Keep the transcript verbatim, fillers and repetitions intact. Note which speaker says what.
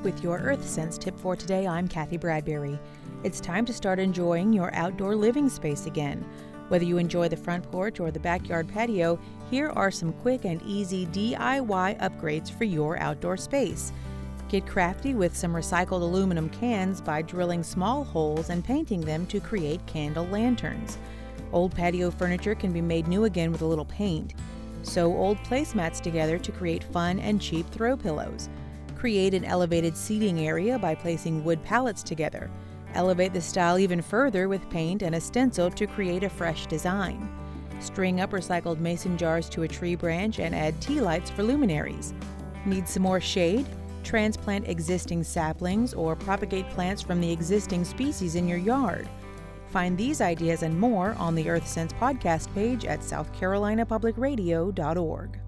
Speaker 1: With your Earth Sense tip for today, I'm Kathy Bradbury. It's time to start enjoying your outdoor living space again. Whether you enjoy the front porch or the backyard patio, here are some quick and easy D I Y upgrades for your outdoor space. Get crafty with some recycled aluminum cans by drilling small holes and painting them to create candle lanterns. Old patio furniture can be made new again with a little paint. Sew old placemats together to create fun and cheap throw pillows. Create an elevated seating area by placing wood pallets together. Elevate the style even further with paint and a stencil to create a fresh design. String up recycled mason jars to a tree branch and add tea lights for luminaries. Need some more shade? Transplant existing saplings or propagate plants from the existing species in your yard. Find these ideas and more on the Earth Sense podcast page at south carolina public radio dot org.